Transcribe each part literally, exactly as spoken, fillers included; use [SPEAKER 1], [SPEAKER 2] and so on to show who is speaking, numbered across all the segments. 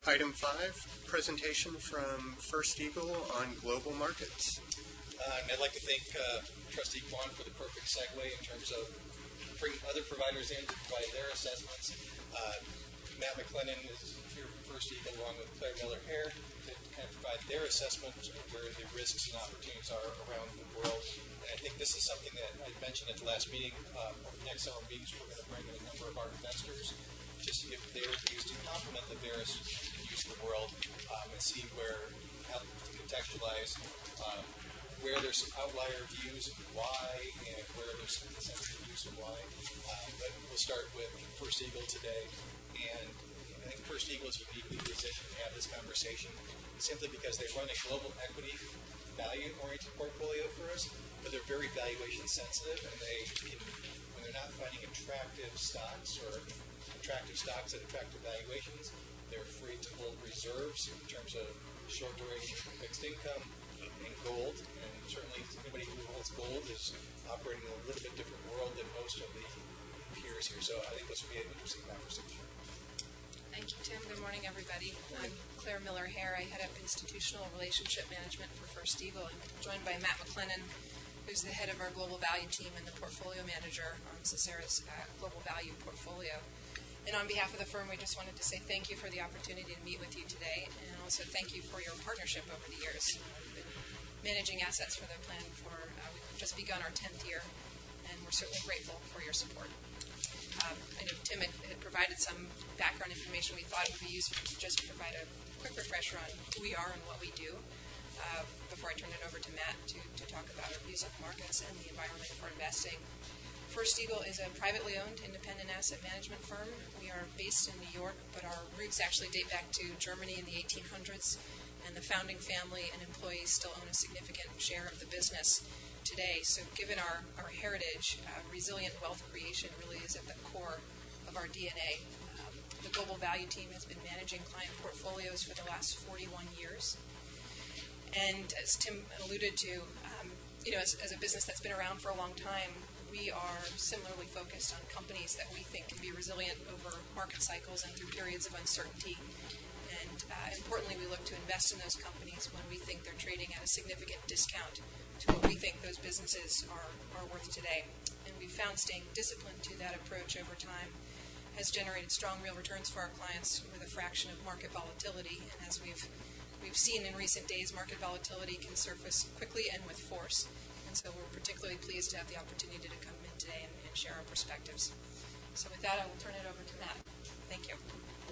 [SPEAKER 1] Item five, presentation from First Eagle on global markets.
[SPEAKER 2] Uh, and I'd like to thank uh, Trustee Kwan for the perfect segue in terms of bringing other providers in to provide their assessments. Uh, Matt McLennan is here from First Eagle along with Claire Miller-Hare to kind of provide their assessment of where the risks and opportunities are around the world. And I think this is something that I mentioned at the last meeting. Uh, over the next several meetings, we're going to bring in a number of our investors just to give their views to complement the various views of the world um, and see where, how to contextualize uh, where there's some outlier views and why, and where there's some consensus views and why. Um, but we'll start with First Eagle today. And I think First Eagle is uniquely positioned to have this conversation simply because they run a global equity value-oriented portfolio for us, but they're very valuation sensitive, and they can, when they're not finding attractive stocks or attractive stocks at attractive valuations, they're free to hold reserves in terms of short duration fixed income and gold. And certainly anybody who holds gold is operating in a little bit different world than most of the peers here. So I think this will be an interesting conversation.
[SPEAKER 3] Thank you, Tim. Good morning, everybody. I'm Claire Miller-Hare. I head up Institutional Relationship Management for First Eagle. I'm joined by Matt McLennan, who's the head of our Global Value team and the portfolio manager on Sisera's uh, Global Value portfolio. And on behalf of the firm, we just wanted to say thank you for the opportunity to meet with you today, and also thank you for your partnership over the years. We've been managing assets for the plan for, uh, we've just begun our tenth year, and we're certainly grateful for your support. Um, I know Tim had, had provided some background information. We thought it would be useful to just provide a quick refresher on who we are and what we do uh, before I turn it over to Matt to, to talk about our views on markets and the environment for investing. First Eagle is a privately owned independent asset management firm. We are based in New York, but our roots actually date back to Germany in the eighteen hundreds, and the founding family and employees still own a significant share of the business today. So given our, our heritage, uh, resilient wealth creation really is at the core of our D N A. Um, the Global Value team has been managing client portfolios for the last forty-one years. And as Tim alluded to, um, you know, as, as a business that's been around for a long time, we are similarly focused on companies that we think can be resilient over market cycles and through periods of uncertainty. And uh, importantly, we look to invest in those companies when we think they're trading at a significant discount to what we think those businesses are, are worth today. And we've found staying disciplined to that approach over time has generated strong real returns for our clients with a fraction of market volatility. And as we've we've seen in recent days, market volatility can surface quickly and with force. And so we're particularly pleased to have the opportunity to come in today and, and share our perspectives. So with that, I will turn it over to Matt. Thank you.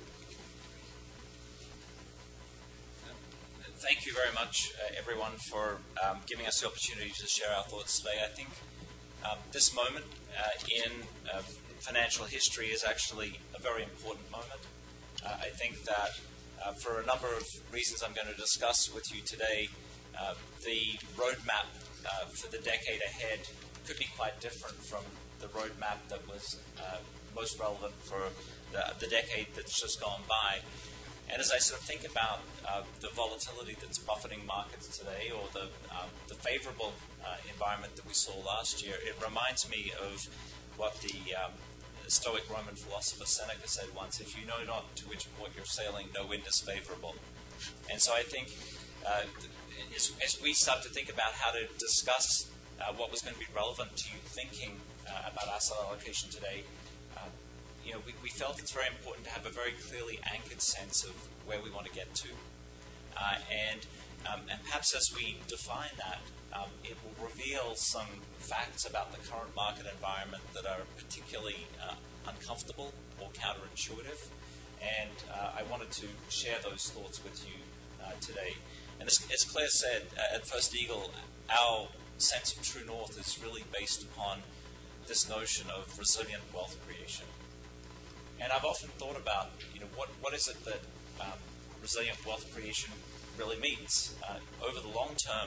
[SPEAKER 4] Thank you very much, uh, everyone, for um, giving us the opportunity to share our thoughts today. I think um, this moment uh, in uh, financial history is actually a very important moment. Uh, I think that uh, for a number of reasons I'm going to discuss with you today, uh, the roadmap uh, for the decade ahead could be quite different from the roadmap that was uh, most relevant for the, the decade that's just gone by. And as I sort of think about uh, the volatility that's buffeting markets today, or the um, the favorable uh, environment that we saw last year, it reminds me of what the um, Stoic Roman philosopher Seneca said once: "If you know not to which port you're sailing, no wind is favorable." And so I think uh, as, as we start to think about how to discuss uh, what was going to be relevant to you thinking uh, about asset allocation today, uh, you know, we, we felt it's very important to have a very clearly anchored sense of where we want to get to. Uh, and, um, and perhaps as we define that, um, it will reveal some facts about the current market environment that are particularly uh, uncomfortable or counterintuitive. And uh, I wanted to share those thoughts with you uh, today. And as, as Claire said, uh, at First Eagle, our sense of true north is really based upon this notion of resilient wealth creation. And I've often thought about, you know, what, what is it that um, resilient wealth creation really means? Uh, over the long term,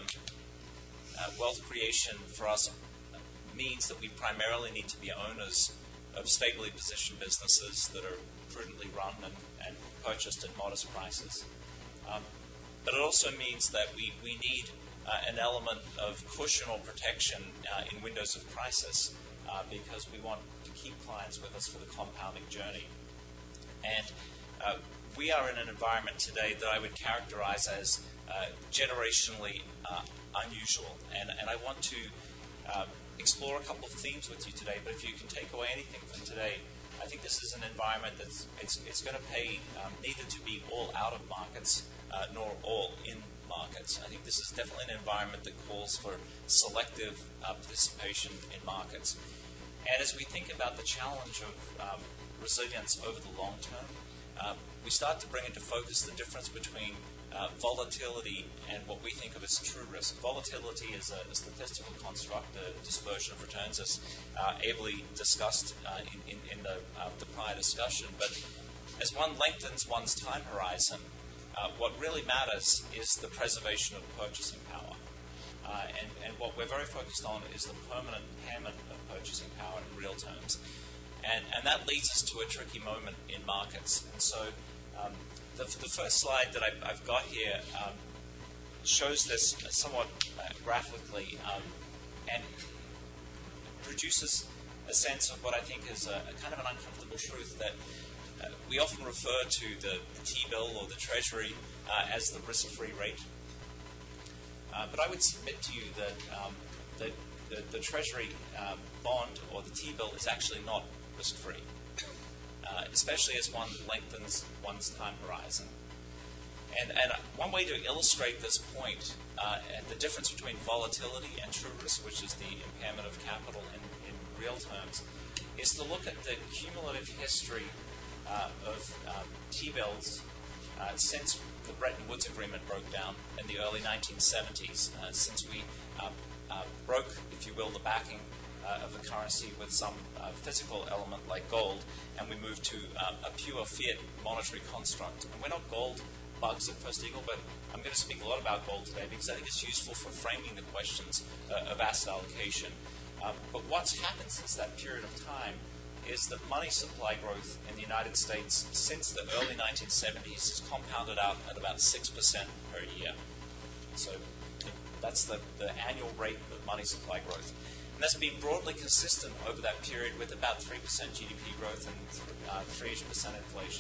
[SPEAKER 4] uh, wealth creation for us means that we primarily need to be owners of stably positioned businesses that are prudently run and, and purchased at modest prices. Um, but it also means that we, we need uh, an element of cushion or protection uh, in windows of crisis uh, because we want to keep clients with us for the compounding journey. And uh, we are in an environment today that I would characterize as uh, generationally uh, unusual. And, and I want to uh, explore a couple of themes with you today, but if you can take away anything from today, I think this is an environment that's it's, it's going to pay um, neither to be all out of markets uh, nor all in markets. I think this is definitely an environment that calls for selective uh, participation in markets. And as we think about the challenge of um, resilience over the long term, uh, we start to bring into focus the difference between uh, volatility and what we think of as true risk. Volatility is a, a statistical construct, a dispersion of returns, as uh, ably discussed uh, in, in, in the, uh, the prior discussion. But as one lengthens one's time horizon, uh, what really matters is the preservation of purchasing power. Uh, and, and what we're very focused on is the permanent impairment of purchasing power in real terms. And, and that leads us to a tricky moment in markets. And so um, the, the first slide that I've, I've got here um, shows this somewhat uh, graphically um, and produces a sense of what I think is a, a kind of an uncomfortable truth that uh, we often refer to the, the T-bill or the Treasury uh, as the risk-free rate. Uh, but I would submit to you that um, the, the, the Treasury uh, bond or the T-bill is actually not risk-free, uh, especially as one lengthens one's time horizon. And, and one way to illustrate this point uh, and the difference between volatility and true risk, which is the impairment of capital in, in real terms, is to look at the cumulative history uh, of um, T-bills uh, since the Bretton Woods Agreement broke down in the early nineteen seventies, uh, since we uh, uh, broke, if you will, the backing uh, of the currency with some uh, physical element like gold, and we moved to uh, a pure fiat monetary construct. And we're not gold bugs at First Eagle, but I'm going to speak a lot about gold today because I think it's useful for framing the questions uh, of asset allocation. Um, but what's happened since that period of time is that money supply growth in the United States since the early nineteen seventies has compounded out at about six percent per year. So that's the, the annual rate of money supply growth. And that's been broadly consistent over that period with about three percent G D P growth and uh, three-ish percent inflation.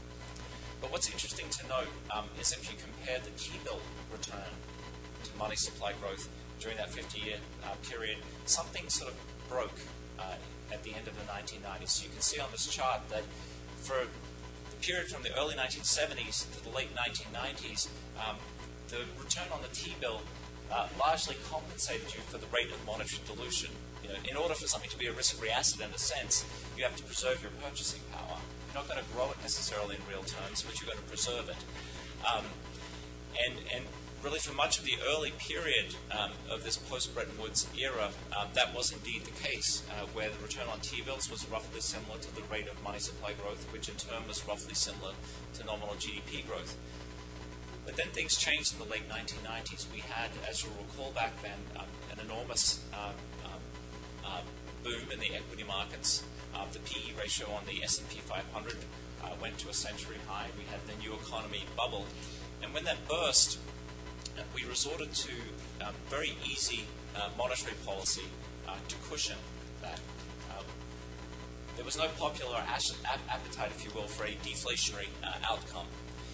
[SPEAKER 4] But what's interesting to note um, is if you compare the T-bill return to money supply growth during that fifty-year uh, period, something sort of broke uh, at the end of the nineteen nineties. So you can see on this chart that for the period from the early nineteen seventies to the late nineteen nineties, um, the return on the T-bill uh, largely compensated you for the rate of monetary dilution. You know, in order for something to be a risk-free asset in a sense, you have to preserve your purchasing power. You're not going to grow it necessarily in real terms, but you're going to preserve it. Um, and, and really for much of the early period um, of this post-Bretton Woods era, um, that was indeed the case, uh, where the return on T-bills was roughly similar to the rate of money supply growth, which in turn was roughly similar to nominal G D P growth. But then things changed in the late nineteen nineties. We had, as you'll recall back then, um, an enormous um, um, uh, boom in the equity markets. Uh, the P E ratio on the S and P five hundred uh, went to a century high. We had the new economy bubble. And when that burst, uh, we resorted to um, very easy uh, monetary policy uh, to cushion that. Um, there was no popular as- appetite, if you will, for a deflationary uh, outcome.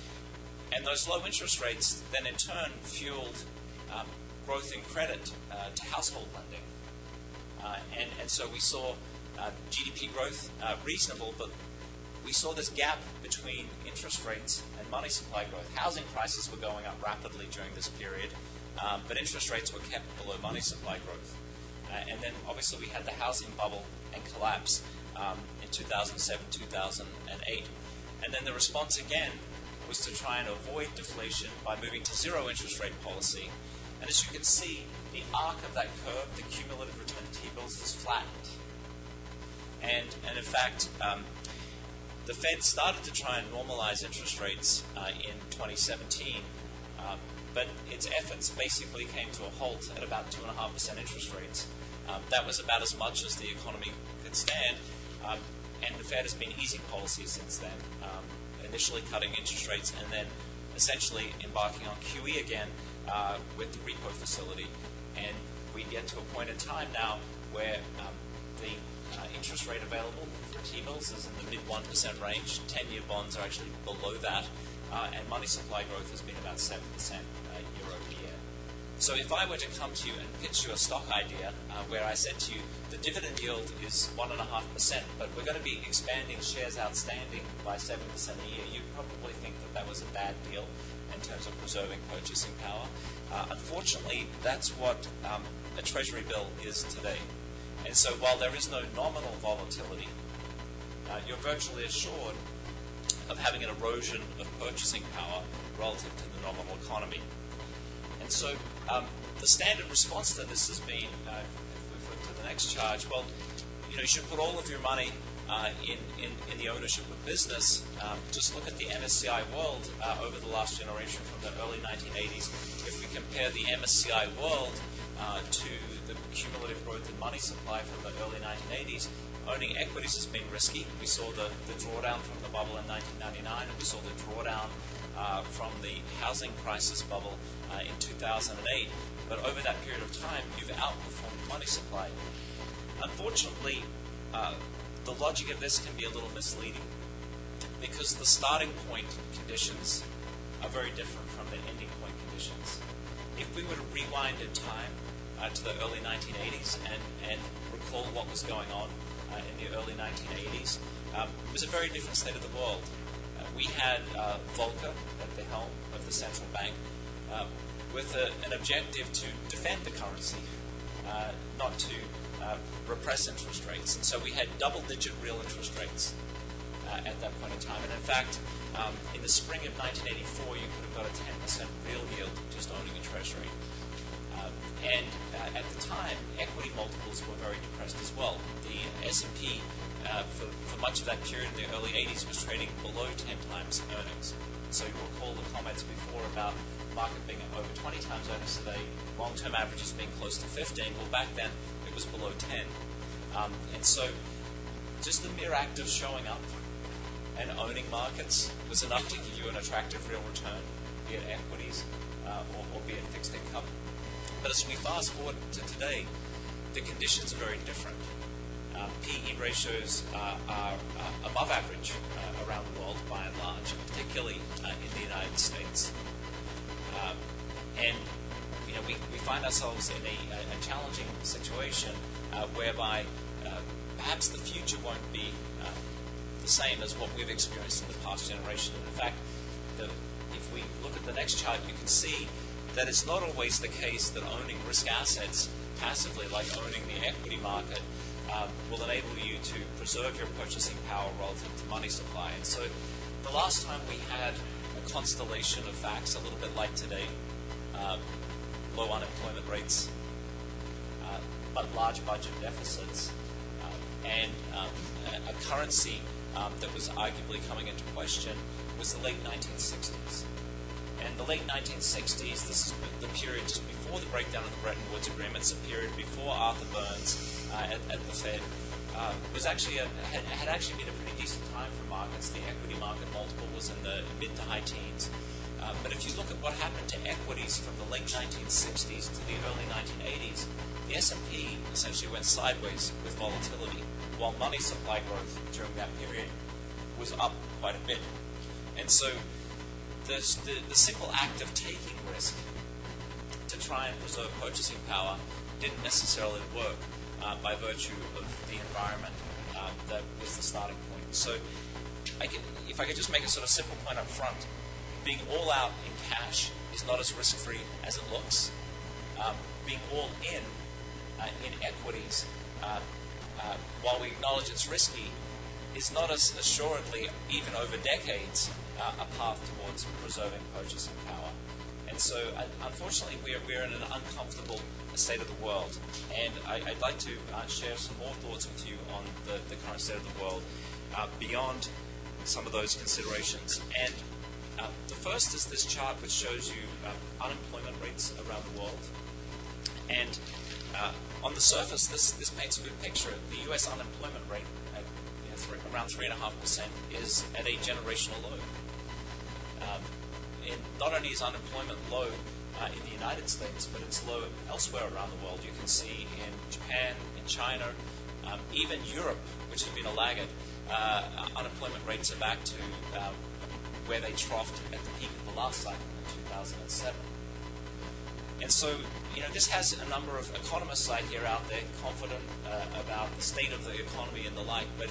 [SPEAKER 4] And those low interest rates then in turn fueled um, growth in credit uh, to household lending. Uh, and, and so we saw uh, G D P growth uh, reasonable, but we saw this gap between interest rates and money supply growth. Housing prices were going up rapidly during this period, um, but interest rates were kept below money supply growth. Uh, and then obviously we had the housing bubble and collapse um, in two thousand seven, two thousand eight. And then the response again was to try and avoid deflation by moving to zero interest rate policy. And as you can see, the arc of that curve, the cumulative return to T-bills, is flattened. And, and in fact, um, the Fed started to try and normalize interest rates uh, in twenty seventeen, uh, but its efforts basically came to a halt at about two point five percent interest rates. Um, that was about as much as the economy could stand, um, and the Fed has been easing policy since then. Um, initially cutting interest rates and then essentially embarking on Q E again uh, with the repo facility. And we get to a point in time now where um, the uh, interest rate available for T-bills is in the mid one percent range. ten-year bonds are actually below that, uh, and money supply growth has been about seven percent uh, year over year. So if I were to come to you and pitch you a stock idea uh, where I said to you the dividend yield is one point five percent, but we're going to be expanding shares outstanding by seven percent a year, you'd probably think that that was a bad deal in terms of preserving purchasing power. Uh, unfortunately, that's what um, a Treasury bill is today. And so while there is no nominal volatility, uh, you're virtually assured of having an erosion of purchasing power relative to the nominal economy. And so um, the standard response to this has been, uh, if we flip to the next charge, well, you know, you should put all of your money uh, in, in, in the ownership of business. Um, just look at the M S C I world uh, over the last generation from the early nineteen eighties. If we compare the M S C I world uh, to the cumulative growth in money supply from the early nineteen eighties, owning equities has been risky. We saw the, the drawdown from the bubble in nineteen ninety-nine, and we saw the drawdown uh, from the housing crisis bubble uh, in two thousand eight. But over that period of time, you've outperformed money supply. Unfortunately, uh, the logic of this can be a little misleading because the starting point conditions are very different from the ending point conditions. If we were to rewind in time uh, to the early nineteen eighties and, and recall what was going on uh, in the early nineteen eighties, um, it was a very different state of the world. Uh, we had uh, Volcker at the helm of the central bank uh, with a, an objective to defend the currency, uh, not to uh, repress interest rates. And so we had double-digit real interest rates uh, at that point in time. And in fact, um, in the spring of nineteen eighty-four, you could have got a ten percent real yield just owning a treasury. Uh, and uh, at the time, equity multiples were very depressed as well. The S and P, uh, for, for much of that period in the early eighties, was trading below ten times earnings. So you recall the comments before about market being over twenty times earnings today, long-term averages being close to fifteen. Well, back then, it was below ten. Um, and so just the mere act of showing up and owning markets was enough to give you an attractive real return, be it equities uh, or, or be it fixed income. But as we fast forward to today, the conditions are very different. Uh, P E ratios uh, are uh, above average uh, around the world by and large, particularly uh, in the United States. Um, and you know, we, we find ourselves in a, a challenging situation uh, whereby uh, perhaps the future won't be uh, the same as what we've experienced in the past generation. And in fact, the, if we look at the next chart, you can see that it's not always the case that owning risk assets passively, like owning the equity market, uh, will enable you to preserve your purchasing power relative to money supply. And so the last time we had a constellation of facts, a little bit like today, uh, low unemployment rates, uh, but large budget deficits, uh, and um, a, a currency um, that was arguably coming into question was the late nineteen sixties. And the late nineteen sixties, this is the period just before the breakdown of the Bretton Woods agreements, a period before Arthur Burns uh, at, at the Fed, uh, was actually a, had, had actually been a pretty decent time for markets. The equity market multiple was in the mid to high teens. Uh, but if you look at what happened to equities from the late nineteen sixties to the early nineteen eighties, the S and P essentially went sideways with volatility, while money supply growth during that period was up quite a bit. And so the, the, the simple act of taking risk to try and preserve purchasing power didn't necessarily work uh, by virtue of the environment uh, that was the starting point. So I could, if I could just make a sort of simple point up front, being all out in cash is not as risk-free as it looks. Um, being all in uh, in equities, uh, uh, while we acknowledge it's risky, is not as assuredly, even over decades, uh, a path towards preserving purchasing power. And so, uh, unfortunately, we're, we're in an uncomfortable state of the world. And I, I'd like to uh, share some more thoughts with you on the, the current state of the world uh, beyond some of those considerations. And Uh, the first is this chart which shows you uh, unemployment rates around the world. And uh, on the surface, this, this paints a good picture. The U S unemployment rate at you know, three, around three point five percent is at a generational low. Um, and not only is unemployment low uh, in the United States, but it's low elsewhere around the world. You can see in Japan, in China, Um, even Europe, which has been a laggard, uh, unemployment rates are back to um, where they troughed at the peak of the last cycle in two thousand seven. And so, you know, this has a number of economists I hear out there confident uh, about the state of the economy and the like. But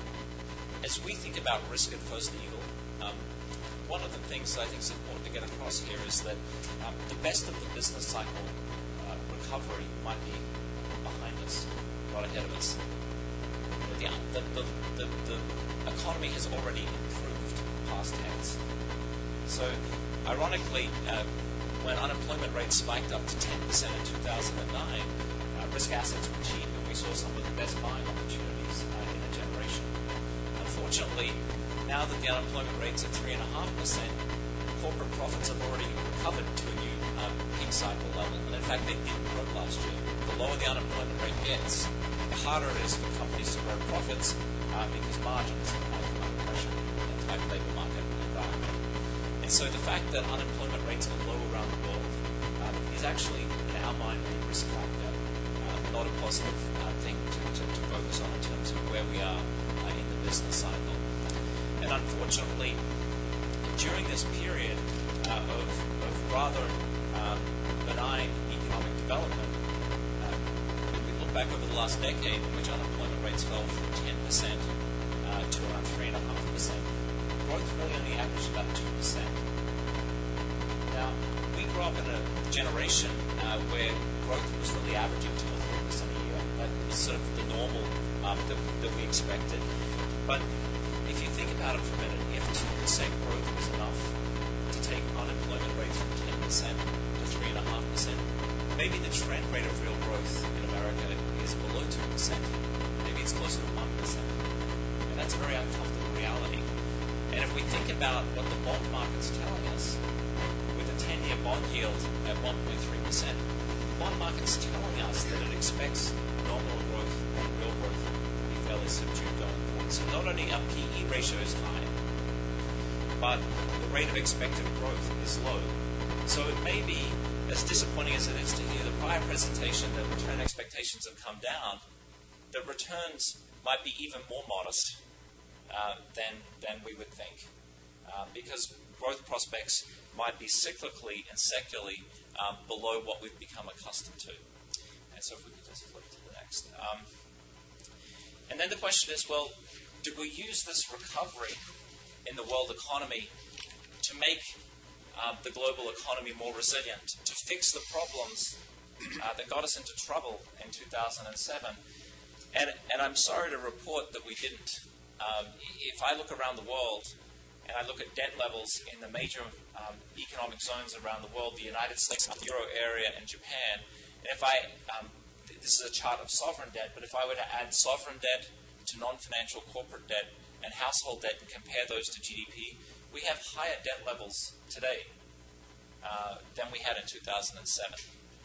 [SPEAKER 4] as we think about risk at First Eagle, um, one of the things I think is important to get across here is that um, the best of the business cycle uh, recovery might be behind us, not ahead of us. The, the, the, the, the economy has already improved past tense. So, ironically, uh, when unemployment rates spiked up to ten percent in two thousand nine, uh, risk assets were cheap and we saw some of the best buying opportunities uh, in a generation. Unfortunately, now that the unemployment rate's at three point five percent, corporate profits have already recovered to a new um, peak cycle level. And in fact, they didn't grow last year. The lower the unemployment rate gets, the harder it is for companies to grow profits uh, because margins are under pressure in a tight labor market environment. And so the fact that unemployment rates are low around the world uh, is actually, in our mind, a risk factor, uh, not a positive uh, thing to, to, to focus on in terms of where we are uh, in the business cycle. And unfortunately, during this period uh, of, of rather um, benign economic development, uh, when we look back over the last decade in which unemployment rates fell from ten percent uh, to around three point five percent, growth really only averaged about two percent. Now, we grew up in a generation uh, where growth was really averaging two or three percent a year. That was sort of the normal um, that, that we expected. But if you think about it for a minute, if two percent growth was enough to take unemployment rates from ten percent to three point five percent, maybe the trend rate of real growth in America is below two percent. Maybe it's closer to one percent. And that's a very uncomfortable reality. And if we think about what the bond market's telling us, with a ten-year bond yield at one point three percent, the bond market's telling us that it expects nominal growth and real growth to be fairly subdued going forward. So not only are P E ratios high, but the rate of expected growth is low. So it may be, as disappointing as it is to hear the prior presentation that return expectations have come down, that returns might be even more modest Uh, than than we would think, uh, because growth prospects might be cyclically and secularly um, below what we've become accustomed to. And so if we could just flip to the next. Um, and then the question is, well, do we use this recovery in the world economy to make uh, the global economy more resilient, to fix the problems uh, that got us into trouble in two thousand seven? And, and I'm sorry to report that we didn't. Um, if I look around the world and I look at debt levels in the major um, economic zones around the world, the United States, the Euro area, and Japan, and if I, um, this is a chart of sovereign debt, but if I were to add sovereign debt to non-financial corporate debt and household debt and compare those to G D P, we have higher debt levels today uh, than we had in two thousand seven.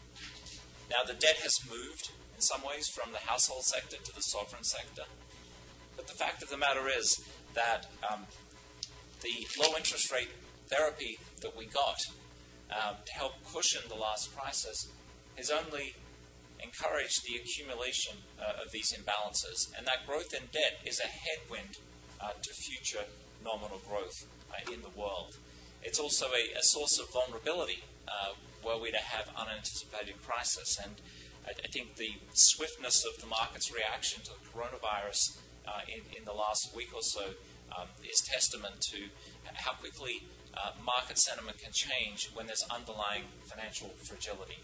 [SPEAKER 4] Now, the debt has moved in some ways from the household sector to the sovereign sector. But the fact of the matter is that um, the low interest rate therapy that we got um, to help cushion the last crisis has only encouraged the accumulation uh, of these imbalances. And that growth in debt is a headwind uh, to future nominal growth uh, in the world. It's also a, a source of vulnerability uh, were we to have unanticipated crisis. And I, I think the swiftness of the market's reaction to the coronavirus Uh, in, in the last week or so um, is testament to how quickly uh, market sentiment can change when there's underlying financial fragility.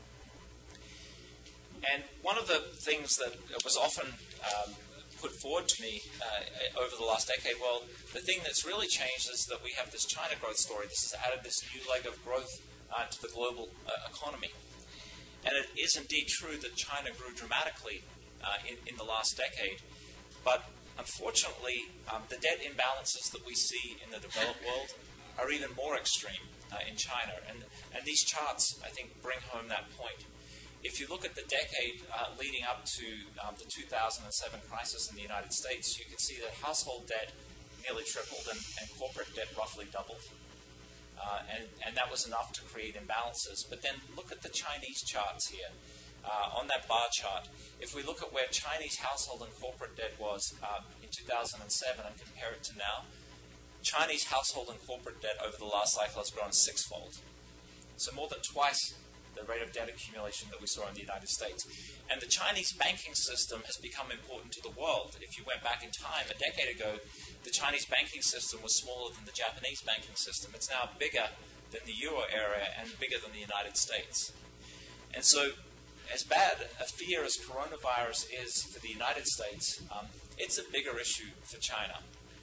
[SPEAKER 4] And one of the things that was often um, put forward to me uh, over the last decade, well, the thing that's really changed is that we have this China growth story. This has added this new leg of growth uh, to the global uh, economy. And it is indeed true that China grew dramatically uh, in, in the last decade. But unfortunately, um, the debt imbalances that we see in the developed world are even more extreme uh, in China. And, and these charts, I think, bring home that point. If you look at the decade uh, leading up to um, the two thousand seven crisis in the United States, you can see that household debt nearly tripled and, and corporate debt roughly doubled. Uh, and, and that was enough to create imbalances. But then look at the Chinese charts here. uh, on that bar chart, if we look at where Chinese household and corporate debt was um, in two thousand seven and compare it to now, Chinese household and corporate debt over the last cycle has grown sixfold. So more than twice the rate of debt accumulation that we saw in the United States. And the Chinese banking system has become important to the world. If you went back in time, a decade ago, the Chinese banking system was smaller than the Japanese banking system. It's now bigger than the Euro area and bigger than the United States. And so, as bad a fear as coronavirus is for the United States, um, it's a bigger issue for China.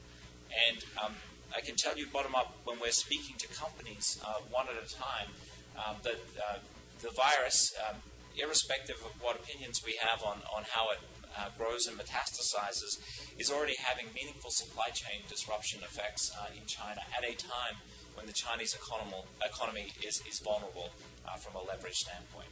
[SPEAKER 4] And um, I can tell you bottom up, when we're speaking to companies uh, one at a time, um, that uh, the virus, um, irrespective of what opinions we have on, on how it uh, grows and metastasizes, is already having meaningful supply chain disruption effects uh, in China at a time when the Chinese economy, economy is, is vulnerable uh, from a leverage standpoint.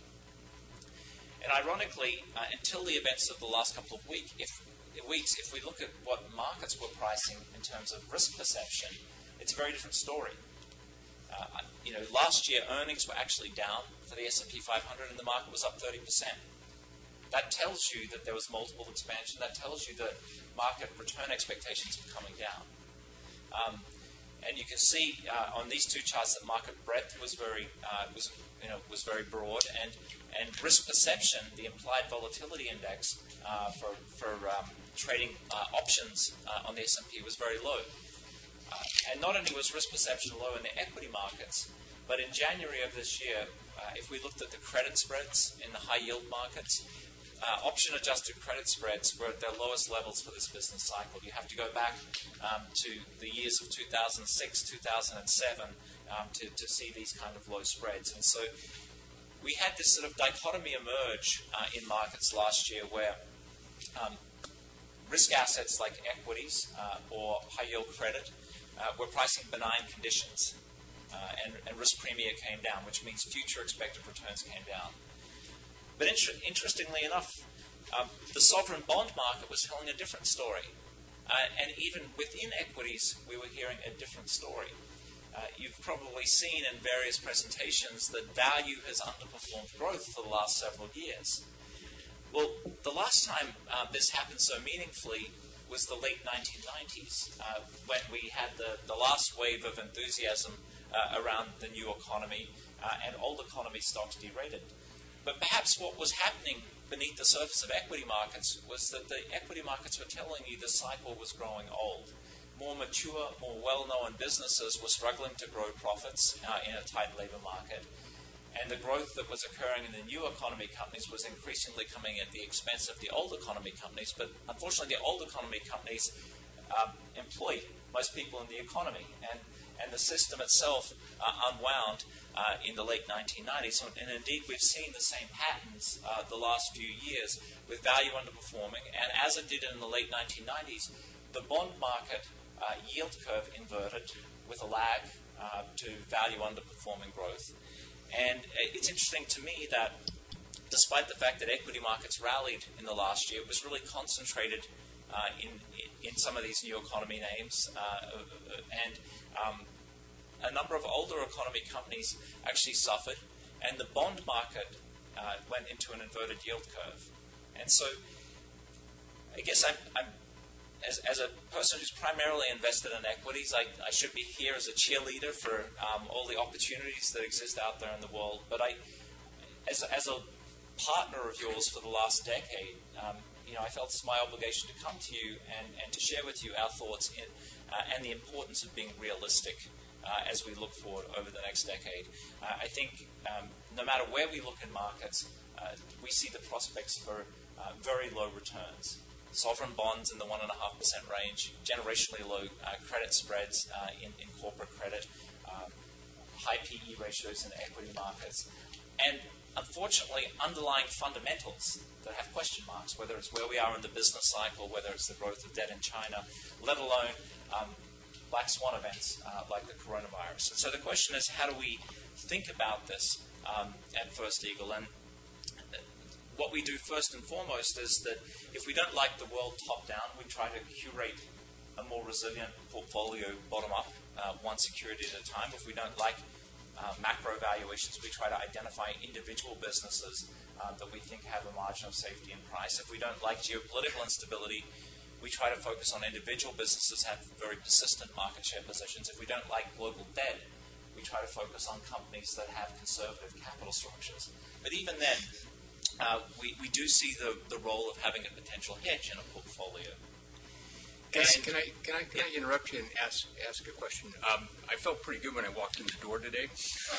[SPEAKER 4] And ironically, uh, until the events of the last couple of week, if, weeks, if we look at what markets were pricing in terms of risk perception, it's a very different story. Uh, you know, last year earnings were actually down for the S and P five hundred, and the market was up thirty percent. That tells you that there was multiple expansion. That tells you that market return expectations were coming down. Um, and you can see uh, on these two charts that market breadth was very uh, was you know was very broad, and and risk perception, the implied volatility index uh, for for um, trading uh, options uh, on the S and P was very low. Uh, and not only was risk perception low in the equity markets, but in January of this year, uh, if we looked at the credit spreads in the high yield markets, uh, option-adjusted credit spreads were at their lowest levels for this business cycle. You have to go back um, to the years of two thousand six, two thousand seven um, to, to see these kind of low spreads. And so we had this sort of dichotomy emerge uh, in markets last year where um, risk assets like equities uh, or high-yield credit uh, were pricing benign conditions, uh, and, and risk premia came down, which means future expected returns came down. But inter- interestingly enough, um, the sovereign bond market was telling a different story. Uh, and even within equities, we were hearing a different story. Uh, you've probably seen in various presentations that value has underperformed growth for the last several years. Well, the last time uh, this happened so meaningfully was the late nineteen nineties, uh, when we had the, the last wave of enthusiasm uh, around the new economy, uh, and old economy stocks derated. But perhaps what was happening beneath the surface of equity markets was that the equity markets were telling you the cycle was growing old. More mature, more well-known businesses were struggling to grow profits uh, in a tight labor market. And the growth that was occurring in the new economy companies was increasingly coming at the expense of the old economy companies. But unfortunately, the old economy companies um, employ most people in the economy. And, and the system itself uh, unwound uh, in the late nineteen nineties. And indeed, we've seen the same patterns uh, the last few years with value underperforming. And as it did in the late nineteen nineties, the bond market uh, yield curve inverted with a lag uh, to value underperforming growth. And it's interesting to me that despite the fact that equity markets rallied in the last year, it was really concentrated uh, in, in some of these new economy names. Uh, and um, a number of older economy companies actually suffered, and the bond market uh, went into an inverted yield curve. And so I guess I'm, I'm As, as a person who's primarily invested in equities, I, I should be here as a cheerleader for um, all the opportunities that exist out there in the world. But I, as, as a partner of yours for the last decade, um, you know, I felt it's my obligation to come to you and, and to share with you our thoughts in, uh, and the importance of being realistic uh, as we look forward over the next decade. Uh, I think um, no matter where we look in markets, uh, we see the prospects for uh, very low returns. Sovereign bonds in the one point five percent range, generationally low uh, credit spreads uh, in, in corporate credit, um, high P E ratios in equity markets, and unfortunately underlying fundamentals that have question marks, whether it's where we are in the business cycle, whether it's the growth of debt in China, let alone um, black swan events uh, like the coronavirus. And so the question is, how do we think about this um, at First Eagle? And what we do first and foremost is that if we don't like the world top-down, we try to curate a more resilient portfolio bottom-up, uh, one security at a time. If we don't like uh, macro valuations. We try to identify individual businesses uh, that we think have a margin of safety in price. If we don't like geopolitical instability, we try to focus on individual businesses that have very persistent market share positions. If we don't like global debt, we try to focus on companies that have conservative capital structures. But even then, uh, we, we do see the, the role of having a potential hedge in a portfolio.
[SPEAKER 5] Can I, can I can I can I interrupt you and ask ask a question? Um, I felt pretty good when I walked in the door today,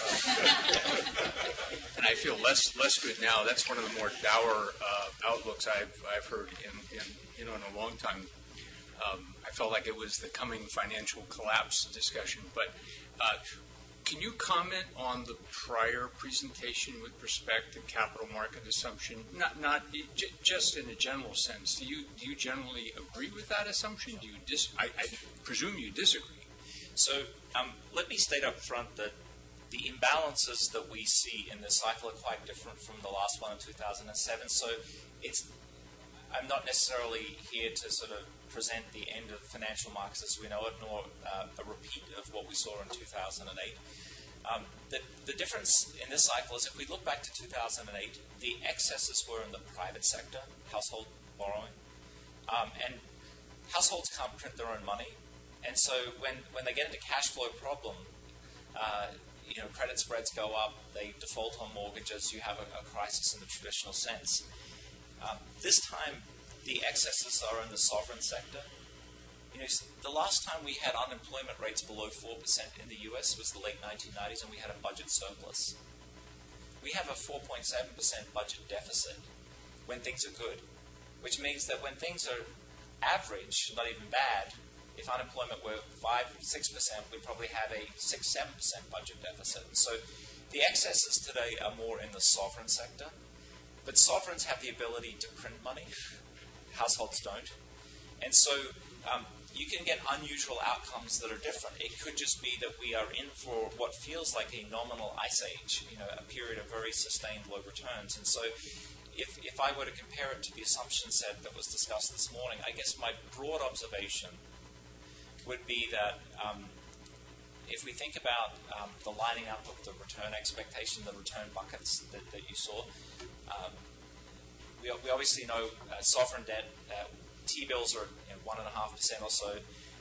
[SPEAKER 5] and I feel less less good now. That's one of the more dour uh, outlooks I've I've heard in, in you know in a long time. Um, I felt like it was the coming financial collapse discussion. But uh, can you comment on the prior presentation with respect to capital market assumption? Not, not j- just in a general sense. Do you do you generally agree with that assumption? Do you dis? I, I presume you disagree.
[SPEAKER 4] So um, let me state up front that the imbalances that we see in this cycle are quite different from the last one in two thousand seven. So it's I'm not necessarily here to sort of present the end of financial markets as we know it, nor uh, a repeat of what we saw in two thousand eight. Um, the, the difference in this cycle is if we look back to two thousand eight, the excesses were in the private sector, household borrowing, um, and households can't print their own money. And so when, when they get into cash flow problem, uh, you know, credit spreads go up, they default on mortgages, you have a, a crisis in the traditional sense. Um, this time, the excesses are in the sovereign sector. You know, the last time we had unemployment rates below four percent in the U S was the late nineteen nineties, and we had a budget surplus. We have a four point seven percent budget deficit when things are good, which means that when things are average, not even bad, if unemployment were five, six percent, we'd probably have a six, seven percent budget deficit. And so the excesses today are more in the sovereign sector. But sovereigns have the ability to print money. Households don't. And so um, you can get unusual outcomes that are different. It could just be that we are in for what feels like a nominal ice age, you know, a period of very sustained low returns. And so if, if I were to compare it to the assumption set that was discussed this morning, I guess my broad observation would be that um, if we think about um, the lining up of the return expectation, the return buckets that, that you saw, um, we, we obviously know uh, sovereign debt, uh, T-bills are you know, one point five percent or so.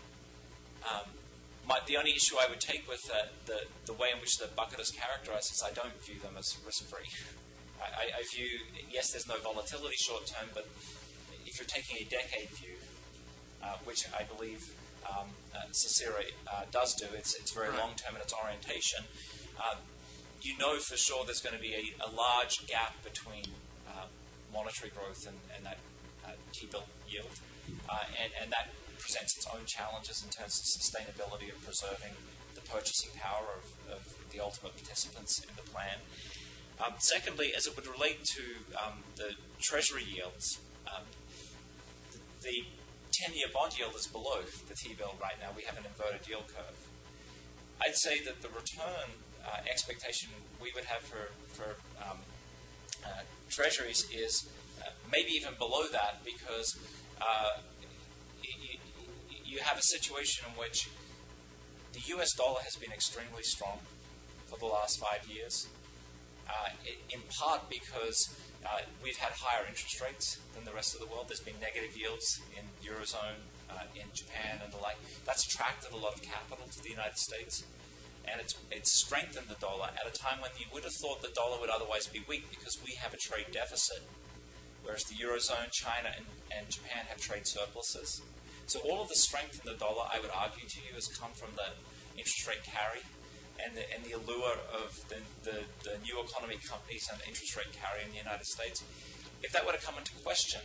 [SPEAKER 4] Um, my, the only issue I would take with uh, the, the way in which the bucket is characterized is I don't view them as risk-free. I, I, I view, yes, there's no volatility short-term, but if you're taking a decade view, uh, which I believe Um, uh, Cicera uh, does do. It's it's very long-term in its orientation. Uh, you know for sure there's going to be a, a large gap between uh, monetary growth and, and that uh, T-bill yield. Uh, and, and that presents its own challenges in terms of sustainability of preserving the purchasing power of, of the ultimate participants in the plan. Um, secondly, as it would relate to um, the Treasury yields, um, the, the ten-year bond yield is below the T-bill right now. We have an inverted yield curve. I'd say that the return uh, expectation we would have for, for um, uh, treasuries is uh, maybe even below that because uh, you, you have a situation in which the U S dollar has been extremely strong for the last five years, uh, in part because Uh, we've had higher interest rates than the rest of the world. There's been negative yields in Eurozone, uh, in Japan and the like. That's attracted a lot of capital to the United States. And it's, it's strengthened the dollar at a time when you would have thought the dollar would otherwise be weak because we have a trade deficit, whereas the Eurozone, China, and, and Japan have trade surpluses. So all of the strength in the dollar, I would argue to you, has come from the interest rate carry and the, and the allure of the, the, the new economy companies and interest rate carry in the United States. If that were to come into question,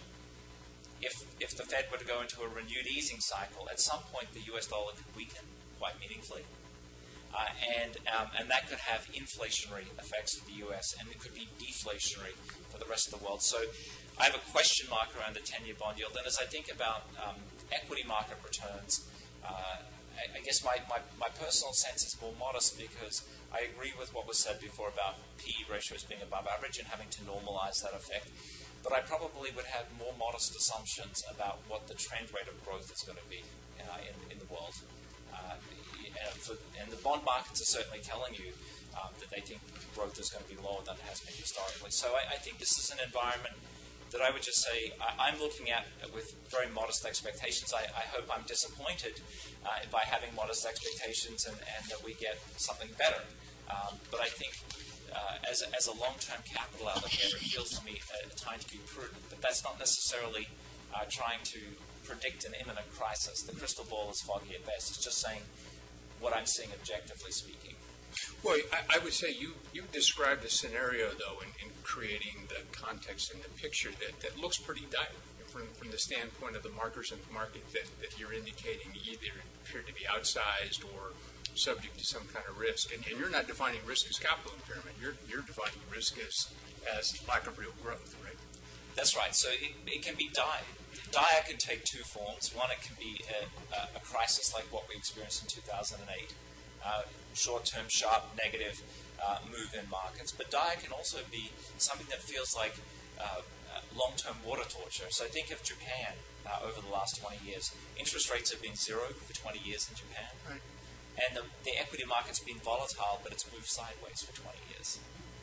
[SPEAKER 4] if if the Fed were to go into a renewed easing cycle, at some point the U S dollar could weaken quite meaningfully. Uh, and um, and that could have inflationary effects for the U S, and it could be deflationary for the rest of the world. So I have a question mark around the ten-year bond yield. And as I think about um, equity market returns, uh, I guess my, my, my personal sense is more modest because I agree with what was said before about P E ratios being above average and having to normalize that effect. But I probably would have more modest assumptions about what the trend rate of growth is going to be uh, in, in the world. Uh, and, for, and the bond markets are certainly telling you um, that they think growth is going to be lower than it has been historically. So I, I think this is an environment that I would just say I, I'm looking at with very modest expectations. I, I hope I'm disappointed uh, by having modest expectations and, and that we get something better. Um, but I think uh, as, a, as a long-term capital allocator, it feels to me a, a time to be prudent. But that's not necessarily uh, trying to predict an imminent crisis. The crystal ball is foggy at best. It's just saying what I'm seeing objectively speaking.
[SPEAKER 5] Well, I, I would say you, you described a scenario, though, in, in creating the context and the picture that, that looks pretty dire from, from the standpoint of the markers in the market that, that you're indicating either appear to be outsized or subject to some kind of risk. And, and you're not defining risk as capital impairment. You're, you're defining risk as, as lack of real growth, right?
[SPEAKER 4] That's right. So it, it can be dire. Dire can take two forms. One, it can be a, a, a crisis like what we experienced in two thousand eight. Uh, short-term, sharp, negative uh, move in markets. But dire can also be something that feels like uh, uh, long-term water torture. So think of Japan uh, over the last twenty years. Interest rates have been zero for twenty years in Japan.
[SPEAKER 5] Right.
[SPEAKER 4] And the, the equity market's been volatile, but it's moved sideways for twenty years.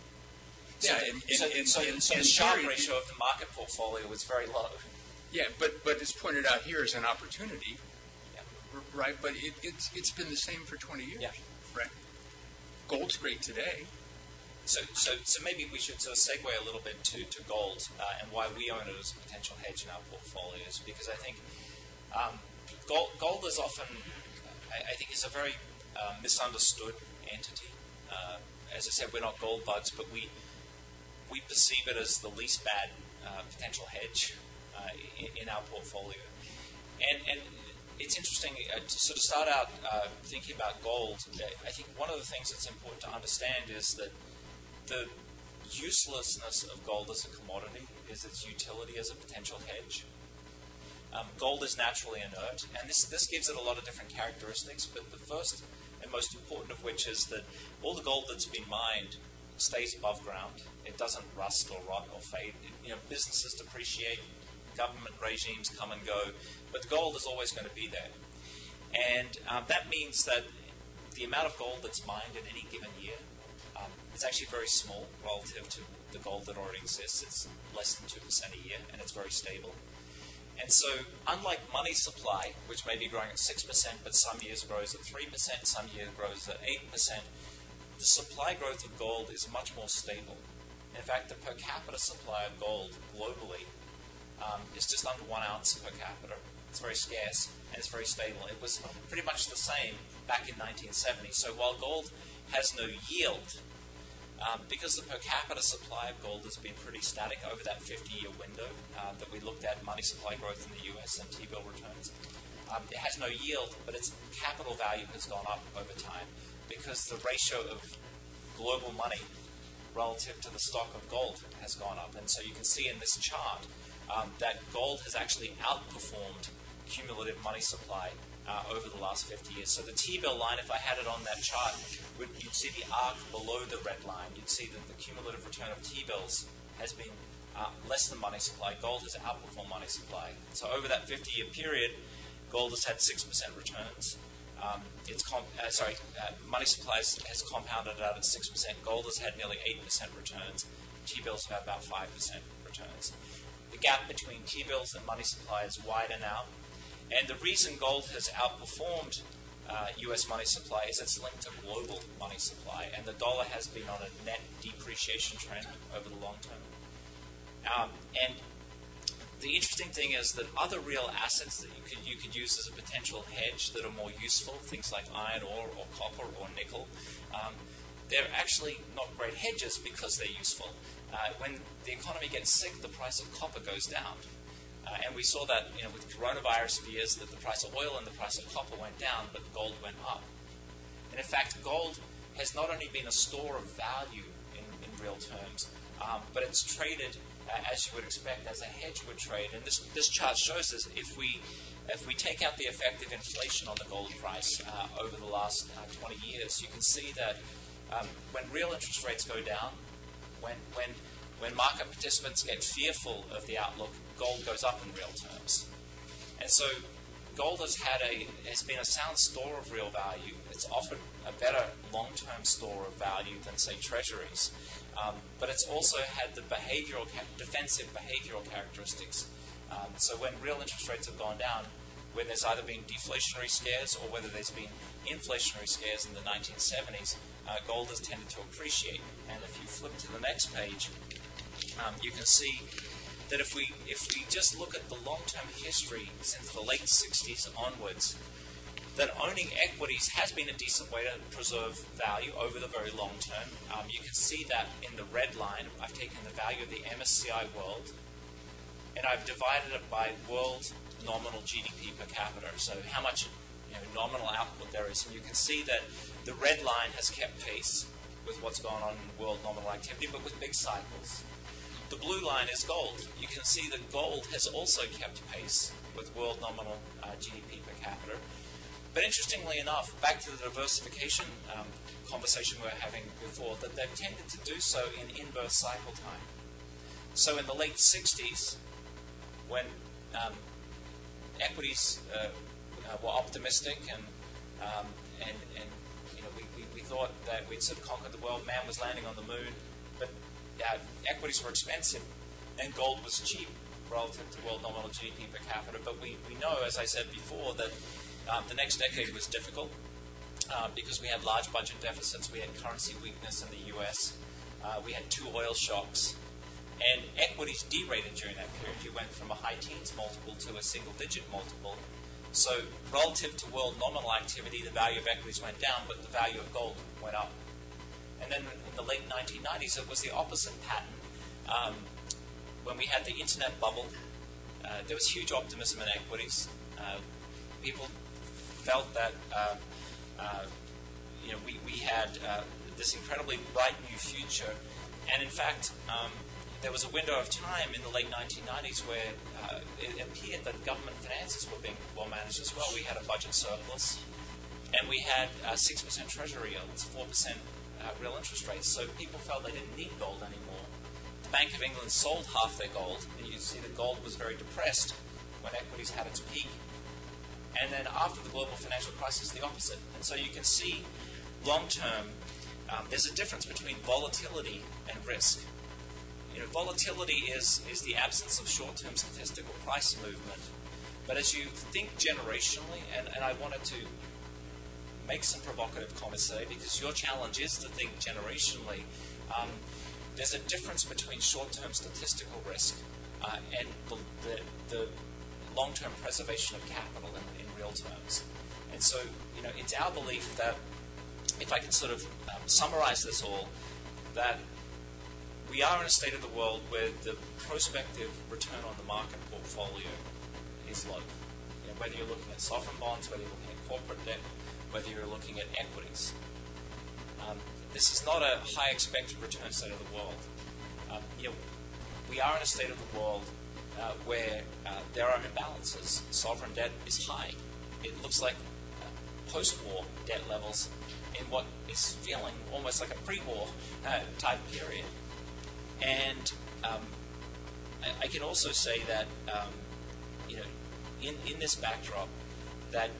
[SPEAKER 4] So
[SPEAKER 5] Yeah,
[SPEAKER 4] the,
[SPEAKER 5] in-
[SPEAKER 4] so,
[SPEAKER 5] in-
[SPEAKER 4] so,
[SPEAKER 5] in-
[SPEAKER 4] so
[SPEAKER 5] in
[SPEAKER 4] the Sharpe
[SPEAKER 5] theory,
[SPEAKER 4] ratio of the market portfolio was very low.
[SPEAKER 5] Yeah, but, but it's pointed out here as an opportunity,
[SPEAKER 4] Yeah.
[SPEAKER 5] r- right? But it, it's, it's been the same for twenty years,
[SPEAKER 4] Yeah.
[SPEAKER 5] right? Gold's great today.
[SPEAKER 4] So, so, so maybe we should sort of segue a little bit to, to gold uh, and why we own it as a potential hedge in our portfolios. Because I think um, gold, gold is often, I, I think, is a very uh, misunderstood entity. Uh, as I said, we're not gold bugs, but we we perceive it as the least bad uh, potential hedge uh, in, in our portfolio. And and it's interesting uh, to sort of start out uh, thinking about gold. I think one of the things that's important to understand is that the uselessness of gold as a commodity is its utility as a potential hedge. Um, gold is naturally inert, and this, this gives it a lot of different characteristics, but the first and most important of which is that all the gold that's been mined stays above ground. It doesn't rust or rot or fade. It, you know, businesses depreciate, government regimes come and go, but the gold is always going to be there. And um, that means that the amount of gold that's mined in any given year um, is actually very small relative to the gold that already exists. It's less than two percent a year, and it's very stable. And so, unlike money supply, which may be growing at six percent, but some years grows at three percent, some years grows at eight percent, the supply growth of gold is much more stable. In fact, the per capita supply of gold globally um, is just under one ounce per capita. It's very scarce, and it's very stable. It was pretty much the same back in nineteen seventy. So while gold has no yield, Um, because the per capita supply of gold has been pretty static over that fifty-year window uh, that we looked at, money supply growth in the U S and T-bill returns, um, it has no yield, but its capital value has gone up over time because the ratio of global money relative to the stock of gold has gone up. And so you can see in this chart um, that gold has actually outperformed cumulative money supply Uh, over the last fifty years. So the T-bill line, if I had it on that chart, would, you'd see the arc below the red line. You'd see that the cumulative return of T-bills has been uh, less than money supply. Gold has outperformed money supply. So over that fifty-year period, gold has had six percent returns. Um, it's comp- uh, sorry, uh, money supply has compounded out at six percent. Gold has had nearly eight percent returns. T-bills have had about five percent returns. The gap between T-bills and money supply is wider now. And the reason gold has outperformed uh, U S money supply is it's linked to global money supply, and the dollar has been on a net depreciation trend over the long term. Um, and the interesting thing is that other real assets that you could you could use as a potential hedge that are more useful, things like iron ore or copper or nickel, um, they're actually not great hedges because they're useful. Uh, when the economy gets sick, the price of copper goes down. Uh, and we saw that, you know, with coronavirus fears that the price of oil and the price of copper went down, but gold went up. And in fact, gold has not only been a store of value in, in real terms, um, but it's traded uh, as you would expect, as a hedge would trade. And this this chart shows us if we if we take out the effect of inflation on the gold price uh, over the last uh, twenty years, you can see that um, when real interest rates go down, when when when market participants get fearful of the outlook, gold goes up in real terms. And so gold has had a has been a sound store of real value. It's offered a better long-term store of value than, say, treasuries. Um, but it's also had the behavioral, defensive behavioral characteristics. Um, so when real interest rates have gone down, when there's either been deflationary scares or whether there's been inflationary scares in the nineteen seventies, uh, gold has tended to appreciate. And if you flip to the next page, um, you can see that if we if we just look at the long-term history since the late sixties onwards, that owning equities has been a decent way to preserve value over the very long term. Um, you can see that in the red line. I've taken the value of the M S C I World, and I've divided it by world nominal G D P per capita, so how much you know, nominal output there is. And you can see that the red line has kept pace with what's going on in world nominal activity, but with big cycles. The blue line is gold. You can see that gold has also kept pace with world nominal uh, G D P per capita. But interestingly enough, back to the diversification um, conversation we were having before, that they've tended to do so in inverse cycle time. So in the late sixties, when um, equities uh, uh, were optimistic and, um, and, and you know, we, we, we thought that we'd sort of conquered the world, man was landing on the moon, but uh, equities were expensive and gold was cheap relative to world nominal G D P per capita. But we, we know, as I said before, that um, the next decade was difficult uh, because we had large budget deficits, we had currency weakness in the U S, uh, we had two oil shocks, and equities derated during that period. You went from a high teens multiple to a single-digit multiple. So relative to world nominal activity, the value of equities went down, but the value of gold went up. And then in the late nineteen nineties, it was the opposite pattern. Um, when we had the internet bubble, uh, there was huge optimism in equities. Uh, people felt that uh, uh, you know we, we had uh, this incredibly bright new future. And in fact, um, there was a window of time in the late nineteen nineties where uh, it appeared that government finances were being well managed as well. We had a budget surplus, and we had uh, six percent treasury yields, four percent uh, real interest rates. So people felt they didn't need gold anymore. The Bank of England sold half their gold, and you see that gold was very depressed when equities had its peak. And then after the global financial crisis, the opposite. And so you can see long-term, um, there's a difference between volatility and risk. You know, volatility is, is the absence of short-term statistical price movement. But as you think generationally, and, and I wanted to make some provocative comments today because your challenge is to think generationally, um, there's a difference between short-term statistical risk uh, and the, the, the long-term preservation of capital in, in real terms. And so, you know, it's our belief that, if I can sort of um, summarize this all, that we are in a state of the world where the prospective return on the market portfolio is low. You know, whether you're looking at sovereign bonds, whether you're looking at corporate debt, whether you're looking at equities. Um, this is not a high expected return state of the world. Um, you know, we are in a state of the world uh, where uh, there are imbalances. Sovereign debt is high. It looks like uh, post-war debt levels in what is feeling almost like a pre-war uh, type period. And um, I, I can also say that, um, you know, in, in this backdrop, that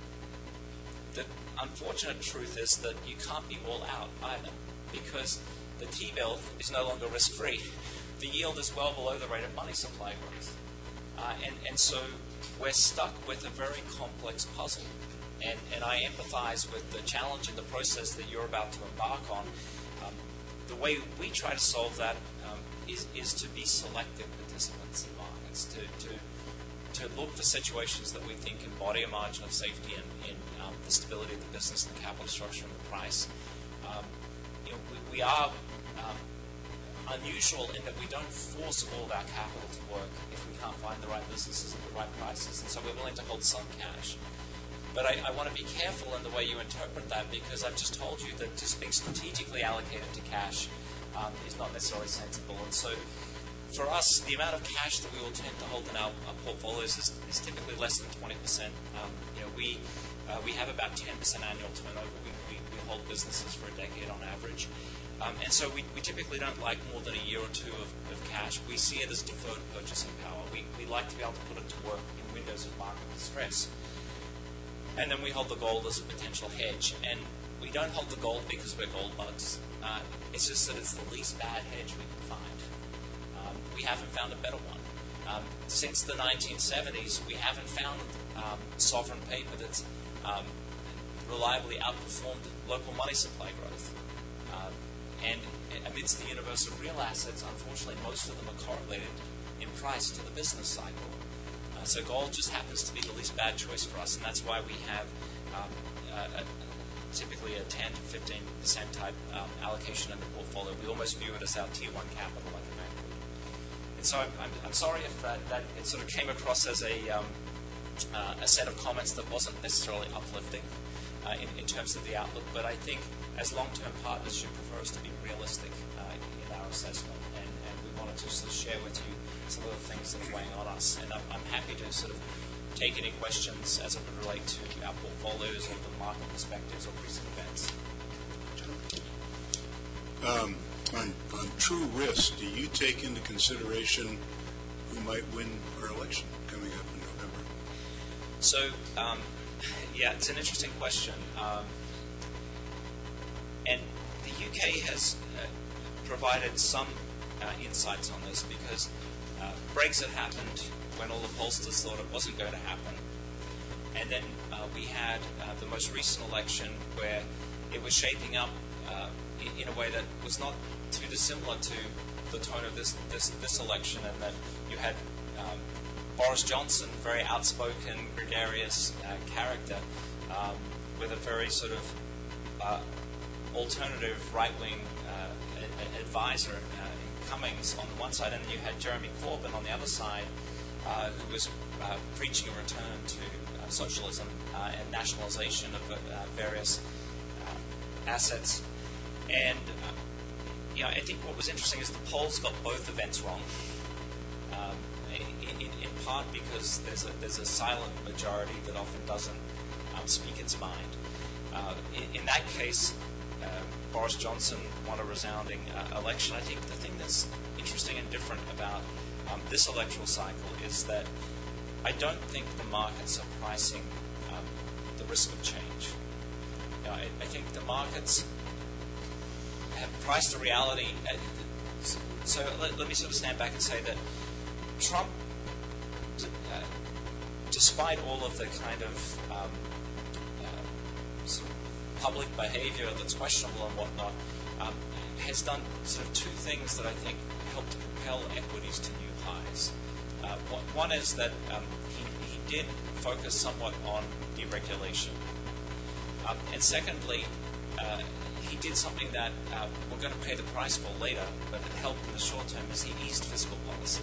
[SPEAKER 4] the unfortunate truth is that you can't be all out either, because the T-bill is no longer risk-free. The yield is well below the rate of money supply growth. Uh, and, and so we're stuck with a very complex puzzle. And, and I empathize with the challenge and the process that you're about to embark on. Um, the way we try to solve that um, is, is to be selective participants in markets, to, to, to look for situations that we think embody a margin of safety in, in um, the stability of the business, the capital structure, and the price. Um, you know, we, we are um, unusual in that we don't force all of our capital to work if we can't find the right businesses at the right prices, and so we're willing to hold some cash. But I, I want to be careful in the way you interpret that, because I've just told you that just being strategically allocated to cash um, is not necessarily sensible. And so for us, the amount of cash that we will tend to hold in our, our portfolios is, is typically less than twenty percent. Um, you know, we uh, we have about ten percent annual turnover. We, we, we hold businesses for a decade on average. Um, and so we, we typically don't like more than a year or two of, of cash. We see it as deferred purchasing power. We, we like to be able to put it to work in windows of market distress. And then we hold the gold as a potential hedge. And we don't hold the gold because we're gold bugs. Uh, it's just that it's the least bad hedge we can find. Um, we haven't found a better one. Um, since the nineteen seventies, we haven't found um, sovereign paper that's um, reliably outperformed local money supply growth. Um, and amidst the universe of real assets, unfortunately, most of them are correlated in price to the business cycle. Uh, so gold just happens to be the least bad choice for us, and that's why we have um, a, a, typically a ten to fifteen percent type um, allocation in the portfolio. We almost view it as our tier one capital, like a bank would. And so I'm, I'm, I'm sorry if that, that it sort of came across as a, um, uh, a set of comments that wasn't necessarily uplifting uh, in, in terms of the outlook, but I think as long-term partners, you prefer us to be realistic uh, in our assessment, and, and we wanted to sort of share with you some of the things that are weighing on us. And I'm, I'm happy to sort of take any questions as it would relate to our portfolios or the market perspectives or recent events.
[SPEAKER 6] Um, on, on true risk, do you take into consideration who might win our election coming up in November?
[SPEAKER 4] So, um, yeah, it's an interesting question. Um, and the U K has uh, provided some uh, insights on this because uh, Brexit happened when all the pollsters thought it wasn't going to happen. And then uh, we had uh, the most recent election where it was shaping up uh, in, in a way that was not too dissimilar to the tone of this this, this election, and that you had um, Boris Johnson, very outspoken, gregarious uh, character, um, with a very sort of uh, alternative right-wing uh, advisor uh, in Cummings on one side, and then you had Jeremy Corbyn on the other side, uh, who was uh, preaching a return to uh, socialism uh, and nationalization of uh, various uh, assets. And uh, you know, I think what was interesting is the polls got both events wrong. Um, in, in, in part because there's a, there's a silent majority that often doesn't um, speak its mind. Uh, in, in that case, uh, Boris Johnson won a resounding uh, election. I think the thing that's interesting and different about um, this electoral cycle is that I don't think the markets are pricing um, the risk of change. You know, I, I think the markets have priced the reality. Uh, so let, let me sort of stand back and say that Trump, uh, despite all of the kind of um, uh, sort of public behavior that's questionable and whatnot, um, has done sort of two things that I think helped propel equities to new highs. Uh, one, one is that um, he, he did focus somewhat on deregulation. Um, and secondly, uh, he did something that uh, we're going to pay the price for later, but it helped in the short term, is he eased fiscal policy.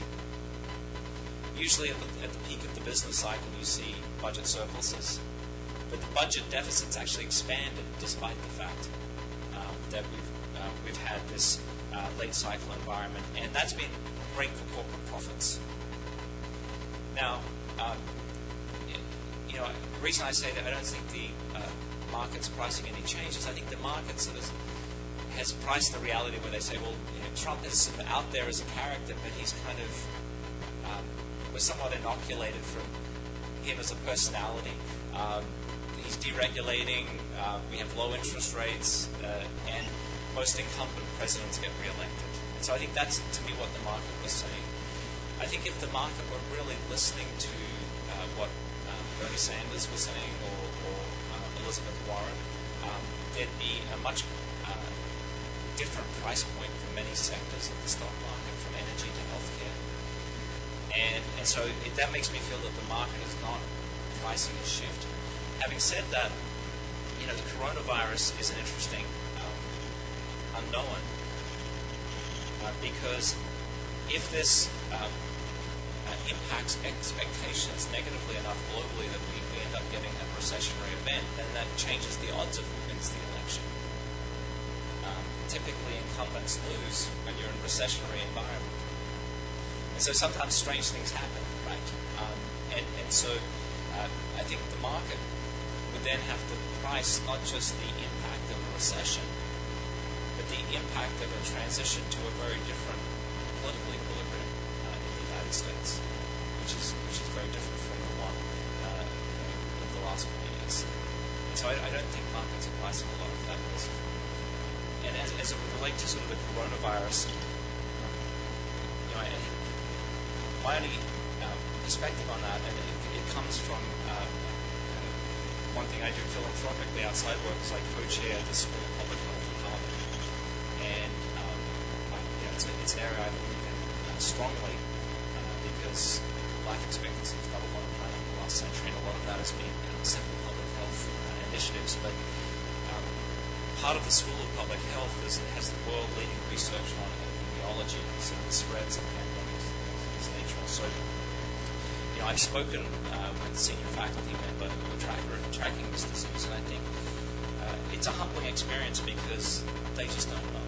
[SPEAKER 4] Usually at the, at the peak of the business cycle, you see budget surpluses, but the budget deficit's actually expanded despite the fact um, that we've, uh, we've had this uh, late cycle environment, and that's been great for corporate profits. Now, um, you know, the reason I say that I don't think the uh, market's pricing any changes, I think the market sort of has priced the reality where they say, well, you know, Trump is sort of out there as a character, but he's kind of um, we're somewhat inoculated from him as a personality. Um, he's deregulating, uh, we have low interest rates, uh, and most incumbent presidents get reelected. And so I think that's, to me, what the market was saying. I think if the market were really listening to uh, what uh, Bernie Sanders was saying, or, or uh, Elizabeth Warren, um, there'd be a much uh, different price point for many sectors of the stock market, from energy to healthcare. And, and so it, that makes me feel that the market is not pricing a shift. Having said that, you know, the coronavirus is an interesting um, unknown uh, because if this um, uh, impacts expectations negatively enough globally that we, we end up getting a recessionary event, then that changes the odds of who wins the election. Um, typically, incumbents lose when you're in a recessionary environment. And so sometimes strange things happen, right? Um, and, and so uh, I think the market would then have to price not just the impact of a recession, but the impact of a transition to a very different political equilibrium uh, in the United States, which is which is very different from the one uh, of the last forty years. is. And so I, I don't think markets are pricing a lot of that risk. And as, as it would relate to sort of the coronavirus, you know, I, my only um, perspective on that, and it, it comes from uh, one thing I do philanthropically outside work is I co-chair the School of Public Health at Harvard. And um, you know, it's, a, it's an area I believe in uh, strongly uh, because life expectancy has doubled on the planet in the last century, and a lot of that has been uh, simple public health uh, initiatives. But um, part of the School of Public Health is, has the world-leading research on epidemiology, so the spreads of pandemics and things of this nature. So, you know, I've spoken uh, with senior faculty member who are tracker, tracking this disease, and I think uh, it's a humbling experience because they just don't know.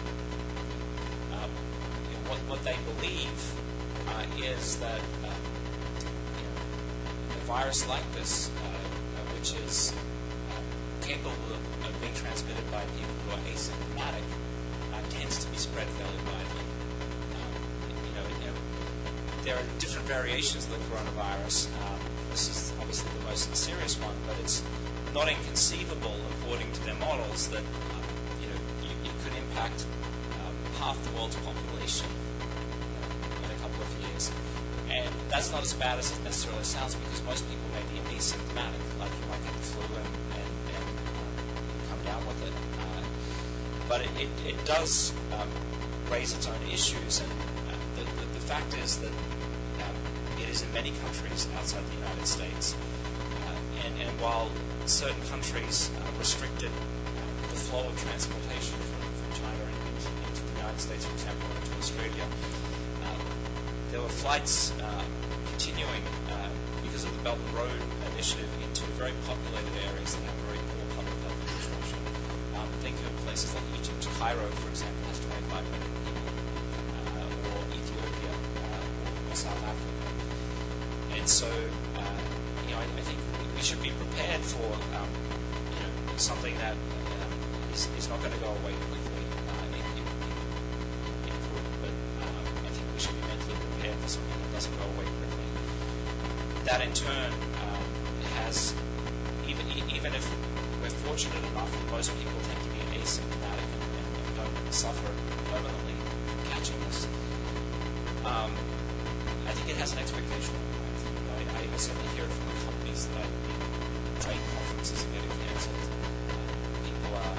[SPEAKER 4] Um, you know what, what they believe uh, is that um, you know, a virus like this, uh, uh, which is uh, capable of, of being transmitted by people who are asymptomatic, uh, tends to be spread fairly widely. Um, you know, you know, there are different variations of the coronavirus. Um, this is obviously the most serious one, but it's not inconceivable, according to their models, that um, you know you, you could impact um, half the world's population in a couple of years. And that's not as bad as it necessarily sounds because most people may be asymptomatic, like you might get the flu and, and, and um, come down with it. Uh, but it, it, it does um, raise its own issues, and uh, the, the, the fact is that um, it is in many countries outside the United States. Uh, and, and while certain countries uh, restricted uh, the flow of transportation from, from China into, into the United States, for example, or into Australia, uh, there were flights uh, continuing uh, because of the Belt and Road Initiative into very populated areas that have very poor public health infrastructure. Um, think of places like Egypt. Cairo, for example, has twenty-five million people, uh, or Ethiopia, uh, or South Africa. And so, uh, you know, I, I think we should be prepared for um, you know, something that um, is, is not going to go away quickly. Uh, it, it, it could, but um, I think we should be mentally prepared for something that doesn't go away quickly. That in turn um, has, even even if we're fortunate enough that most people tend to be asymptomatic and, and, and don't suffer permanently from catching this, um, I think it has an expectation. You know, I, I certainly hear it from the companies that I've been trade conferences are getting cancelled. Uh, people are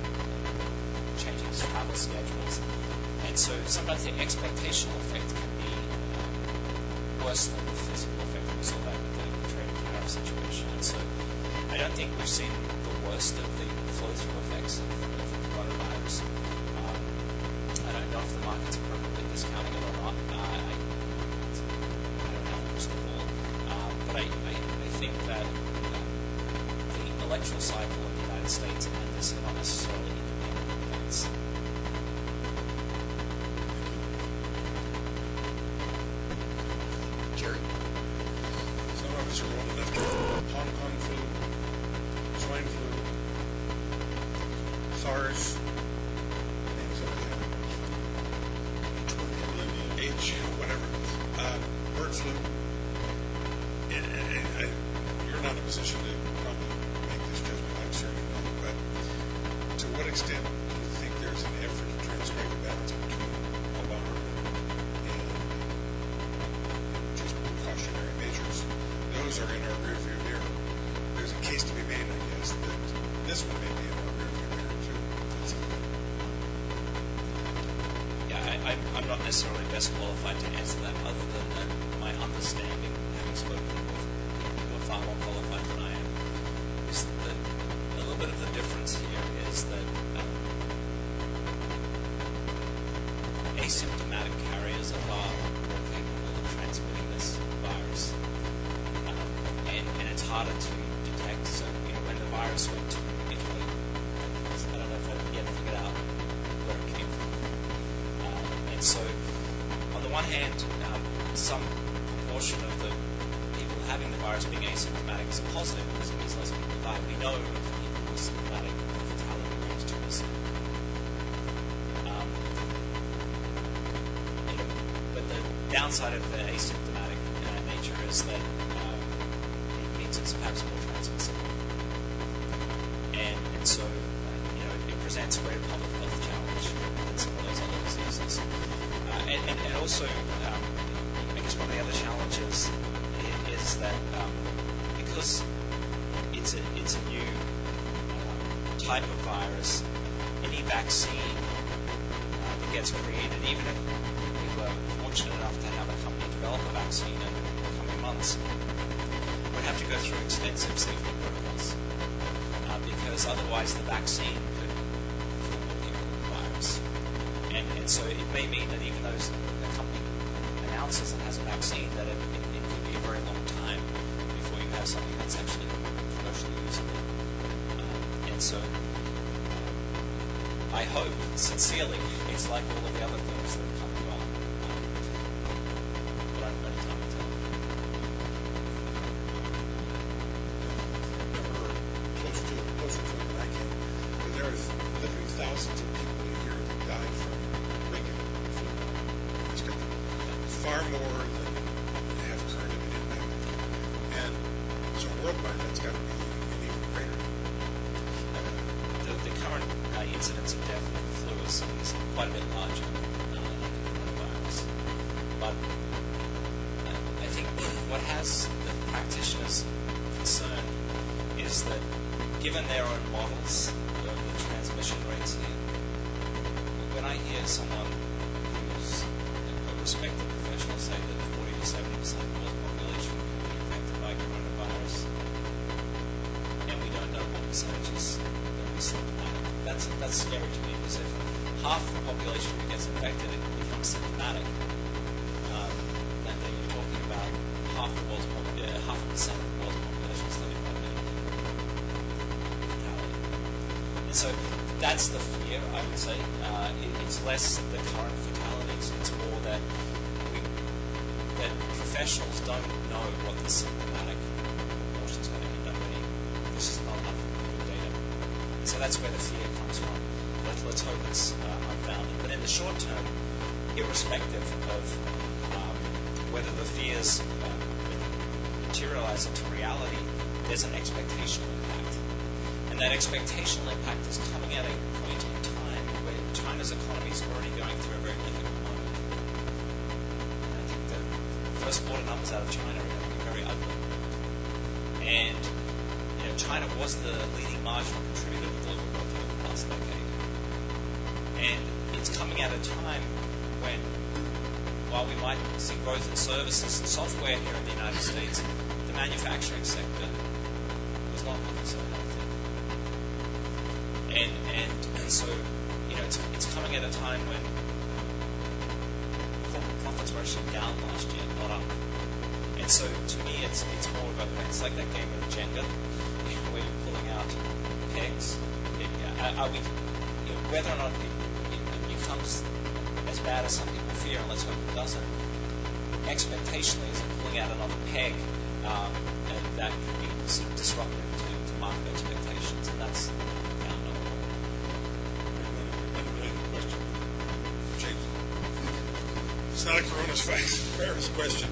[SPEAKER 4] changing travel schedules. And so sometimes the expectational effect can be um, worse than the physical effect that we saw that with the, the trade and tariff situation. And so I don't think we've seen the worst of the flow-through effects of, of the coronavirus. Um, I don't know if the market's appropriately discounting it or not. Uh, I, I don't have a crystal ball. Uh, but I, I, I think that uh, the electoral cycle in the United States and this are not necessarily independent events.
[SPEAKER 2] Jerry?
[SPEAKER 7] Some of us are old enough to Hong Kong flu, swine flu, SARS, things like that. H, whatever. Uh, bird flu. And, and, and I, you're not in a position to probably make this judgment, I'm certainly not, but to what extent do you think there's an effort to try to strike a balance between alarm and just precautionary measures? Those are in our rearview mirror. There's a case to be made, I guess, that this one may be in our rearview mirror too. That's okay.
[SPEAKER 4] Yeah, I, I, I'm not necessarily best qualified to answer that, other than that my understanding, having spoken with people who are far more qualified than I am, is that a little bit of the difference here is that um, asymptomatic carriers are far more capable of transmitting this virus, um, and, and it's harder to detect. So, you know, when the virus went to Italy, I don't know if I've yet figured out where it came from. Um, and so, on the one hand, um, some proportion of the people having the virus being asymptomatic is a positive because it means less people die. We know of the people who are symptomatic, the fatality rate is two percent. Um, you know, but the downside of the asymptomatic uh, nature is that um, it means it's perhaps more transmissible. so uh, you know it presents a greater public health challenge than some of those other diseases. Uh, and, and, and also, um, I guess one of the other challenges is, is that um, because it's a it's a new uh, type of virus, any vaccine uh, that gets created, even if we were fortunate enough to have a company develop a vaccine in the coming months, would have to go through extensive safety protocols uh, because otherwise the vaccine could kill more people with the virus. And, and so it may mean that even though the company announces it has a vaccine, that it, it, it could be a very long time before you have something that's actually commercially usable. Um, and so um, I hope, sincerely, it's like all of the other things that come along. Um, but I'm ready time to tell.
[SPEAKER 7] Close to closer to it than I can. But there are literally thousands of people a year that die from regular flu in this country. Far more than have currently been impacted. And so worldwide, that's got to be an even greater.
[SPEAKER 4] The, the current uh, incidence of death with flu is, is quite a bit larger uh, than the coronavirus. But uh, I think what has the practitioners concerned is that given their own models of the transmission rates here, when I hear someone who's a respected professional say that forty to seventy percent of the world population will be affected by coronavirus, and we don't know what percentage is going to be symptomatic, that's, that's scary to me, because if half the population who gets infected it becomes symptomatic, um, then, then you're talking about half the world's pop- uh, half a percent of the world's population is thirty-five million. And so that's the fear, I would say. Uh, it, it's less the current fatalities, it's more that we, that professionals don't know what the symptomatic proportion is going to end up being. This is not enough good data. And so that's where the fear comes from. Let, let's hope it's uh, unfounded. But in the short term, irrespective of um, whether the fears uh, materialize into reality, there's an expectational impact. And that expectational impact is coming at a point in time where China's economy is already going through a very difficult moment. And I think the first quarter numbers out of China are going to be very ugly. And you know, China was the leading marginal contributor to global growth over the last decade. And it's coming at a time when, while we might see growth in services and software here in the United States, the manufacturing sector was not looking so healthy. And, and and so, you know, it's, it's coming at a time when corporate profits were actually down last year, not up. And so, to me, it's it's more of a, it's like that game of Jenga, you know, where you're pulling out pegs. It, are we, you know, whether or not it, it, it becomes as bad as some people fear, and let's hope it doesn't, expectationally, is pulling out another peg, um, and that could be sort of disruptive to, to market expectations, and that's
[SPEAKER 7] It's not a coronavirus question.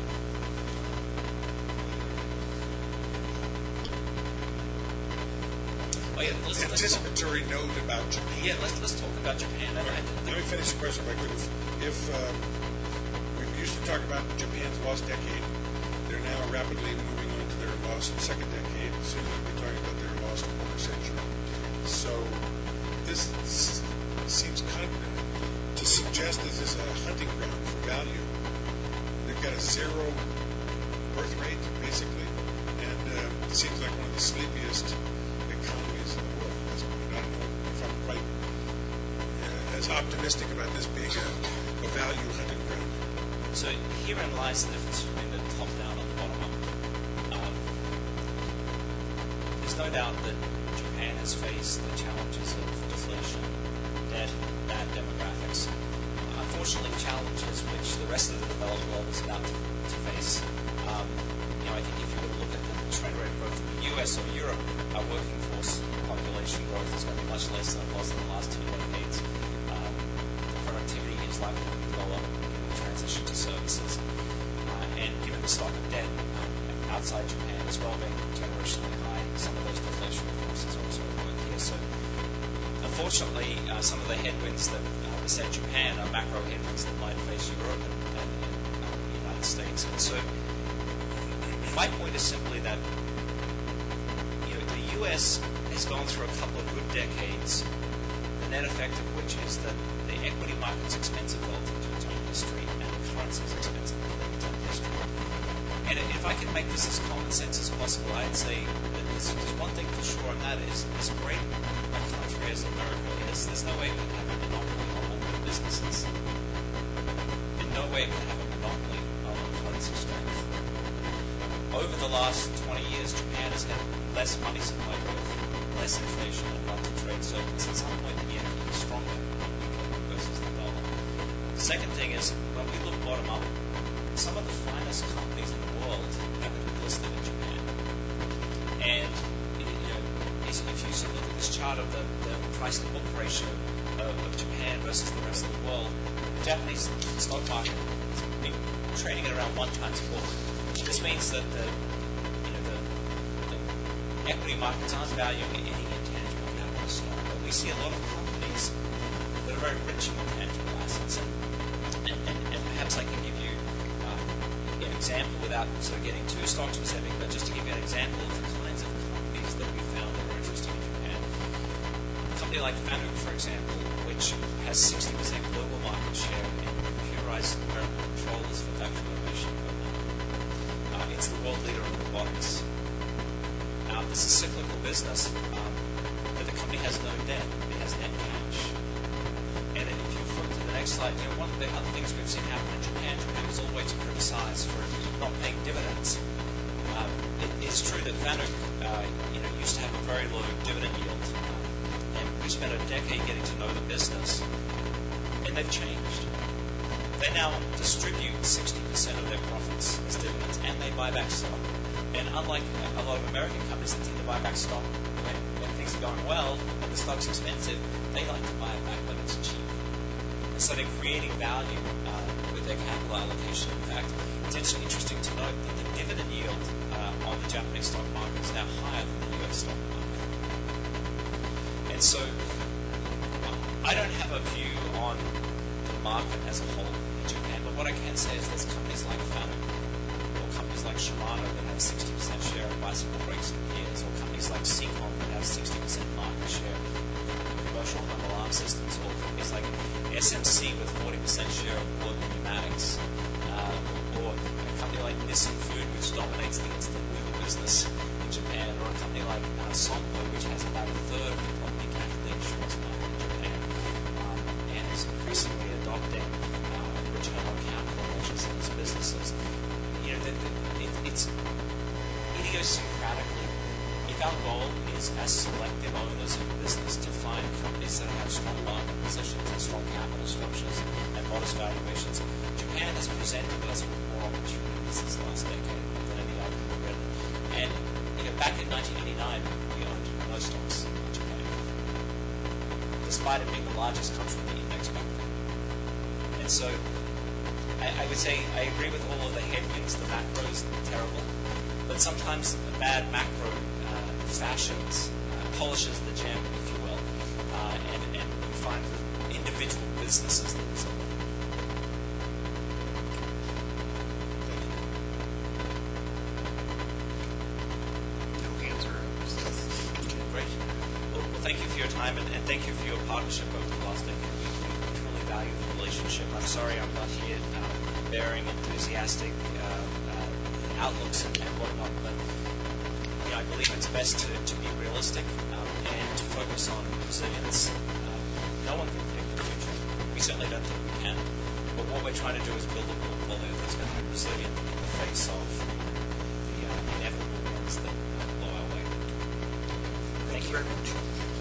[SPEAKER 4] Oh, yeah, let's,
[SPEAKER 7] Anticipatory let's note about Japan.
[SPEAKER 4] Yeah, let's let's talk about Japan. I, I
[SPEAKER 7] Let me finish the question if I could. If, if uh, we used to talk about Japan's lost decade, they're now rapidly moving on to their lost second decade. Soon they'll be talking about their lost quarter century. So this seems kind of to suggest this is a hunting ground for value. They've got a zero birth rate, basically, and uh, it seems like one of the sleepiest economies in the world. That's, I don't know if I'm quite uh, as optimistic about this being a, a value hunting ground.
[SPEAKER 4] So herein lies the difference between the top down and the bottom up. Um, there's no doubt that Japan has faced the challenges of deflation, debt, bad demographics. Unfortunately, challenges which the rest of the developed world is about to, to face. Um, you know, I think if you look at the trend rate of growth in the U S or Europe, our working force population growth is going to be much less than it was in the last two decades. Um, the productivity is likely to be lower given the transition to services. Uh, and given the stock of debt um, outside Japan as well being generationally high, some of those deflationary forces also work here. So unfortunately, uh, some of the headwinds that uh, beset Japan are macro headwinds that might face Europe and, and, and uh, the United States. And so, my point is simply that you know, the U S has gone through a couple of good decades, the net effect of which is that the equity market's expensive relative to its own history, and the currency is expensive relative to its own history. And if I can make this as common sense as possible, I'd say that there's, there's one thing for sure, and that is, as great a country as America is, there's no way we can have a monopoly on all good businesses. In no way we can have a monopoly on currency strength. Over the last twenty years, Japan has had less money supply growth, less inflation, and lots of trade surplus. At some point, the yen will be stronger versus the dollar. The second thing is, when we look bottom up, some of the finest companies in the world happen to be listed in Japan. And you know, if you sort of look at this chart of the, the price to book ratio of, of Japan versus the rest of the world, the Japanese stock market has been trading at around one times book. This means that the you know the, the equity markets aren't valuing any intangible capital stock, but we see a lot of companies that are very rich in intangible assets. And, and, and, and perhaps I can give you an example without sort of getting too stock specific, but just to give you an example of the kinds of companies that we found that were interesting in Japan. A company like Fanuc, for example, which has sixty percent global market share in computerized numerical controllers for factory automation equipment. Uh, it's the world leader in robotics. Now, this is a cyclical business, um, but the company has no debt. It has net cash. And if you flip to the next slide, you know, one of the other things we've seen happen in Japan, Japan was always criticized for not paying dividends. Um, it, it's true that Fanuc, uh, you know, used to have a very low dividend yield, um, and we spent a decade getting to know the business, and they've changed. They now distribute sixty percent of their profits as dividends, and they buy back stock. And unlike a lot of American companies that tend to buy back stock when, when things are going well and the stock's expensive, they like to buy it back when it's cheap. And so they're creating value uh, with their capital allocation. In fact, it's actually interesting to note that the dividend yield uh, on the Japanese stock market is now higher than the U S stock market. And so I don't have a view on the market as a whole in Japan, but what I can say is there's companies like Fanuc, or companies like Shimano that have sixty percent share of bicycle brakes and gears, or companies like Seacom that have sixty percent market share of commercial home alarm systems, or companies like S M C with forty percent share of global pneumatics, uh, or a company like Nissin Food, which dominates the instant noodle business in Japan, or a company like uh, Sompo, which has about a third of the property casualty insurance market in Japan, um, and is increasingly adopting uh, return on capital measures in its businesses. You know, the, the, it, it's idiosyncratically, if our goal is as selective owners of business to find companies that have strong market positions and strong capital structures and modest valuations, Japan has presented us with more opportunities this last decade than any other already. And you know, back in nineteen eighty-nine, we owned no stocks in Japan, despite it being the largest country in the index back then. And so I, I would say I agree with all of the headwinds. The macro is terrible, but sometimes the bad macro uh, fashions uh, polishes the gem, if you will, uh, and, and you find individual businesses that result.
[SPEAKER 1] No hands are up.
[SPEAKER 4] Great. Well, well, thank you for your time, and, and thank you for your partnership over the last decade. We truly value the relationship. I'm sorry I'm not here uh, bearing enthusiastic uh, uh, outlooks and, and whatnot, but you know, I believe it's best to, to be realistic um, and to focus on resilience. Uh, no one can predict the future. We certainly don't think we can. But what we're trying to do is build a portfolio that's going to be resilient in the face of the uh, inevitable winds that blow our way. Thank you very much.